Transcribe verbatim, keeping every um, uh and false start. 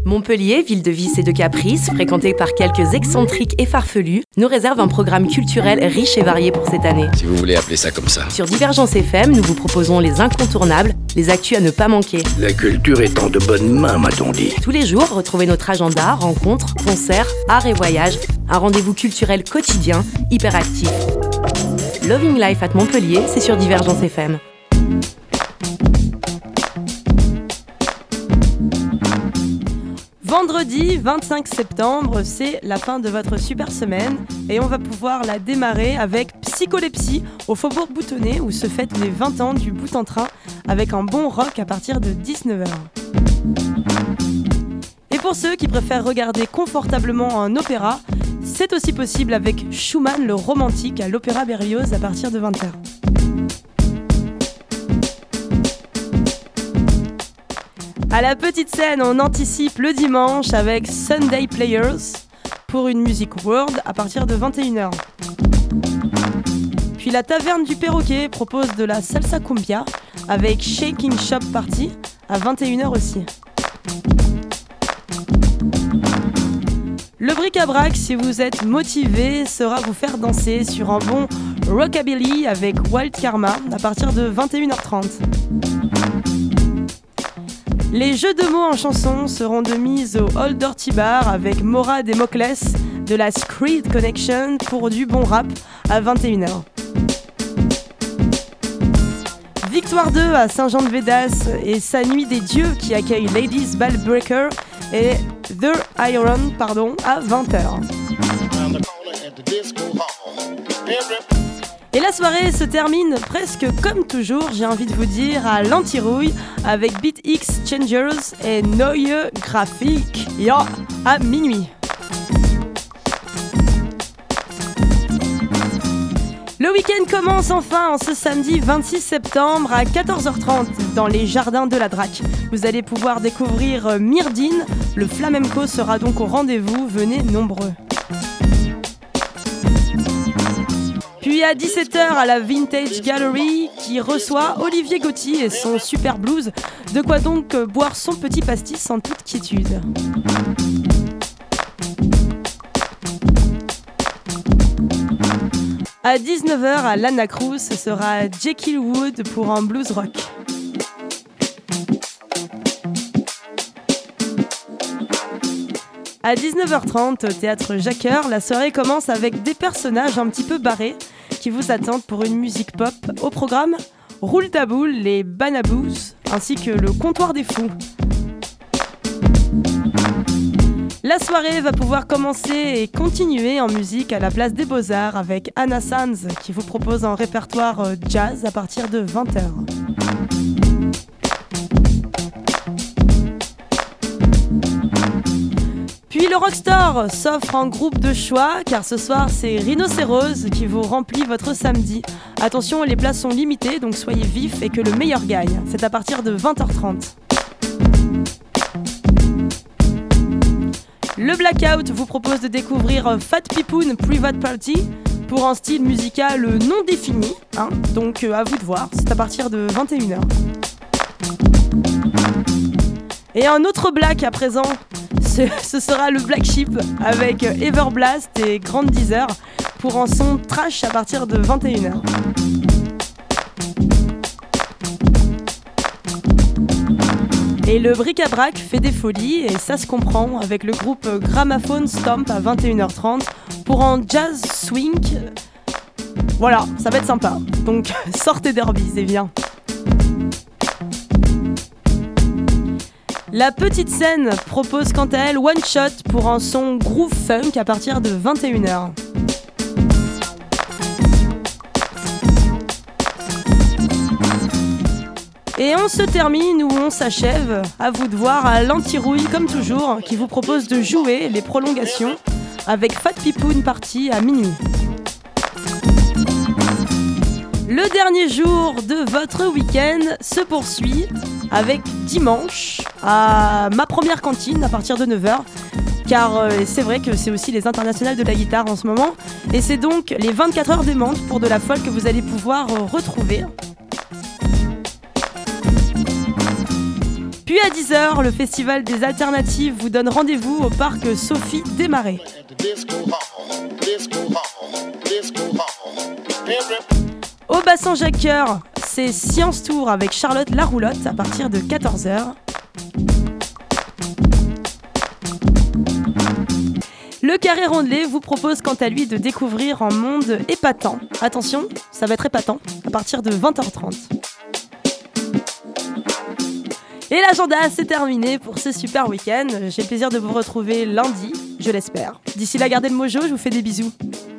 Montpellier, ville de vices et de caprices, fréquentée par quelques excentriques et farfelus, nous réserve un programme culturel riche et varié pour cette année. Si vous voulez appeler ça comme ça. Sur Divergence F M, nous vous proposons les incontournables, les actus à ne pas manquer. La culture est en de bonnes mains, m'a-t-on dit. Tous les jours, retrouvez notre agenda, rencontres, concerts, arts et voyages, un rendez-vous culturel quotidien, hyper actif. Loving Life at Montpellier, c'est sur Divergence F M. Vendredi vingt-cinq septembre, c'est la fin de votre super semaine et on va pouvoir la démarrer avec Psycholepsie au Faubourg Boutonné où se fêtent les vingt ans du bout en train avec un bon rock à partir de dix-neuf heures. Et pour ceux qui préfèrent regarder confortablement un opéra, c'est aussi possible avec Schumann le romantique à l'Opéra Berlioz à partir de vingt heures. À la petite scène, on anticipe le dimanche avec Sunday Players pour une musique world à partir de vingt et une heures. Puis la Taverne du Perroquet propose de la salsa cumbia avec Shaking Shop Party à vingt et une heures aussi. Le bric-à-brac, si vous êtes motivé, sera vous faire danser sur un bon rockabilly avec Wild Karma à partir de vingt et une heures trente. Les jeux de mots en chanson seront de mise au Old Dirty Bar avec Maura Democlès de la Screed Connection pour du bon rap à vingt et une heures. Victoire deux à Saint-Jean-de-Védas et sa nuit des dieux qui accueille Ladies Ball Breaker et The Iron pardon, à vingt heures. Et la soirée se termine presque comme toujours, j'ai envie de vous dire, à l'anti-rouille avec Beat X Changers et Neue Graphique ya, à minuit. Le week-end commence enfin en ce samedi vingt-six septembre à quatorze heures trente dans les jardins de la Drac. Vous allez pouvoir découvrir Myrdine, le flamenco sera donc au rendez-vous, venez nombreux. Puis à dix-sept heures à la Vintage Gallery qui reçoit Olivier Gauthier et son super blues. De quoi donc boire son petit pastis en toute quiétude. À dix-neuf heures à l'Anacruz, ce sera Jekyll Wood pour un blues rock. À dix-neuf heures trente, au théâtre Jacqueur, la soirée commence avec des personnages un petit peu barrés qui vous attendent pour une musique pop. Au programme, Roule ta boule, les Banabous, ainsi que le Comptoir des Fous. La soirée va pouvoir commencer et continuer en musique à la place des Beaux-Arts avec Anna Sanz qui vous propose un répertoire jazz à partir de vingt heures. Puis le Rockstore s'offre en groupe de choix car ce soir c'est Rhinocéros qui vous remplit votre samedi. Attention, les places sont limitées donc soyez vifs et que le meilleur gagne. C'est à partir de vingt heures trente. Le Blackout vous propose de découvrir Fat Pipoon Private Party pour un style musical non défini, hein, donc euh, à vous de voir, c'est à partir de vingt et une heures. Et un autre Black à présent, ce, ce sera le Black Sheep avec Everblast et Grand Deezer pour un son trash à partir de vingt et une heures. Et le bric-à-brac fait des folies et ça se comprend avec le groupe Gramophone Stomp à vingt et une heures trente pour un jazz swing. Voilà, ça va être sympa. Donc sortez d'Herbis et viens. La petite scène propose quant à elle One Shot pour un son groove funk à partir de vingt et une heures. Et on se termine ou on s'achève, à vous de voir, à l'anti-rouille comme toujours, qui vous propose de jouer les prolongations avec Fat Pipoon Party à minuit. Le dernier jour de votre week-end se poursuit avec dimanche à ma première cantine à partir de neuf heures. Car euh, c'est vrai que c'est aussi les internationales de la guitare en ce moment. Et c'est donc les vingt-quatre heures des Mantes pour de la folk que vous allez pouvoir euh, retrouver. Puis à dix heures, le festival des alternatives vous donne rendez-vous au parc Sophie Desmarais. Au bassin Jacques-Cœur, c'est Science Tour avec Charlotte Laroulotte à partir de quatorze heures. Le Carré Rondelet vous propose quant à lui de découvrir un monde épatant. Attention, ça va être épatant, à partir de vingt heures trente. Et l'agenda, c'est terminé pour ce super week-end. J'ai le plaisir de vous retrouver lundi, je l'espère. D'ici là, gardez le mojo, je vous fais des bisous.